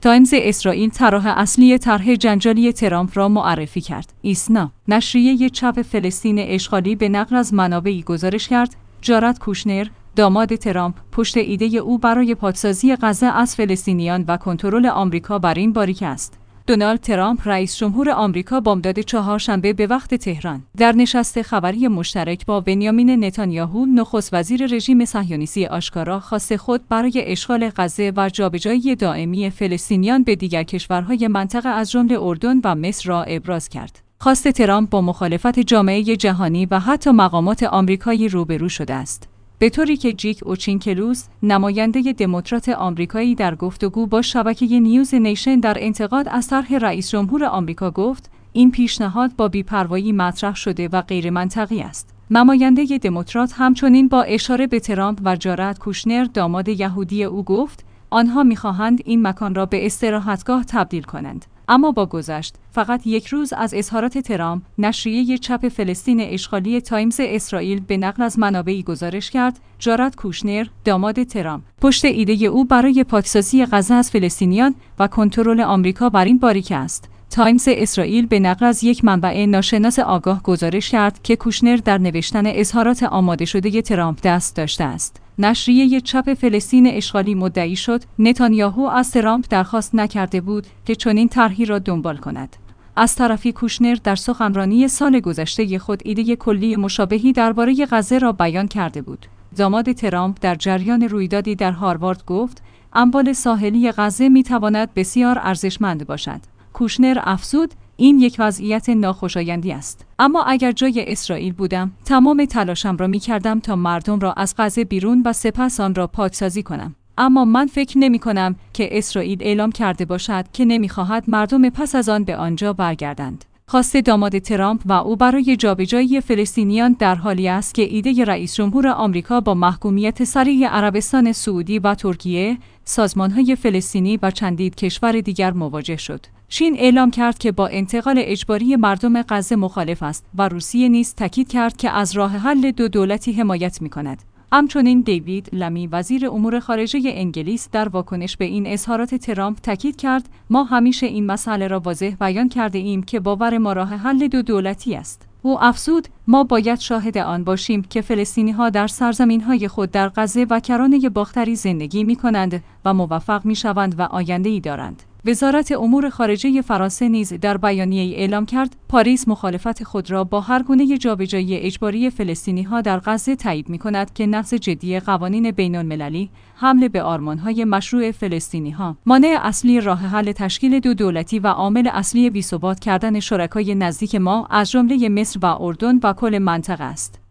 تایمز اسرائیل طرح اصلی طرح جنجالی ترامپ را معرفی کرد. ایسنا، نشریه چپ فلسطین اشغالی به نقل از منابعی گزارش کرد جارد کوشنر، داماد ترامپ، پشت ایده او برای پاکسازی غزه از فلسطینیان و کنترل آمریکا بر این باریک است. دونالد ترامپ رئیس جمهور آمریکا بامداد چهارشنبه به وقت تهران در نشست خبری مشترک با بنیامین نتانیاهو نخست وزیر رژیم صهیونیستی آشکارا خواست خود برای اشغال غزه و جابجایی دائمی فلسطینیان به دیگر کشورهای منطقه از جمله اردن و مصر را ابراز کرد. خواست ترامپ با مخالفت جامعه جهانی و حتی مقامات آمریکایی روبرو شده است. به طوری که جیک اوچینکلوز، نماینده دموکرات آمریکایی در گفتگو با شبکه نیوز نیشن در انتقاد از طرح رئیس جمهور آمریکا گفت این پیشنهاد با بی‌پروایی مطرح شده و غیر منطقی است. نماینده دموکرات همچنین با اشاره به ترامپ و جارد کوشنر داماد یهودی او گفت آنها می‌خواهند این مکان را به استراحتگاه تبدیل کنند. اما با گذشت فقط یک روز از اظهارات ترامپ، نشریه چپ فلسطین اشغالی تایمز اسرائیل به نقل از منابعی گزارش کرد جارد کوشنر، داماد ترامپ، پشت ایده او برای پاکسازی غزه از فلسطینیان و کنترل آمریکا بر این باریک است. تایمز اسرائیل به نقل از یک منبع ناشناس آگاه گزارش کرد که کوشنر در نوشتن اظهارات آماده شده ترامپ دست داشته است. نشریه چپ فلسطین اشغالی مدعی شد نتانیاهو از ترامپ درخواست نکرده بود که چنین طرحی را دنبال کند. از طرفی کوشنر در سخنرانی سال گذشته خود ایده کلی مشابهی درباره غزه را بیان کرده بود. داماد ترامپ در جریان رویدادی در هاروارد گفت اموال ساحلی غزه می‌تواند بسیار ارزشمند باشد. کوشنر افزود این یک وضعیت ناخوشایندی است. اما اگر جای اسرائیل بودم، تمام تلاشم را می‌کردم تا مردم را از غزه بیرون و سپس آن را پاکسازی کنم. اما من فکر نمی‌کنم که اسرائیل اعلام کرده باشد که نمی‌خواهد مردم پس از آن به آنجا برگردند. خواست داماد ترامپ و او برای جابجایی فلسطینیان در حالی است که ایده رئیس جمهور آمریکا با محکومیت سریع عربستان سعودی و ترکیه، سازمان‌های فلسطینی و چندین کشور دیگر مواجه شد. چین اعلام کرد که با انتقال اجباری مردم غزه مخالف است و روسیه نیز تاکید کرد که از راه حل دو دولتی حمایت می‌کند. همچنین دیوید لمی وزیر امور خارجه انگلیس در واکنش به این اظهارات ترامپ تاکید کرد ما همیشه این مسئله را واضح بیان کرده ایم که باور ما راه حل دو دولتی است. او افزود ما باید شاهد آن باشیم که فلسطینی‌ها در سرزمین‌های خود در غزه و کرانه باختری زندگی می‌کنند و موفق می‌شوند و آینده‌ای دارند. وزارت امور خارجه فرانسه نیز در بیانیه‌ای اعلام کرد پاریس مخالفت خود را با هر گونه جابجایی اجباری فلسطینی‌ها در غزه تایید می‌کند که نقض جدی قوانین بین‌المللی، حمله به آرمان‌های مشروع فلسطینی‌ها، مانع اصلی راه حل تشکیل دو دولتی و عامل اصلی بی‌ثبات کردن شرکای نزدیک ما از جمله مصر و اردن و کل منطقه است.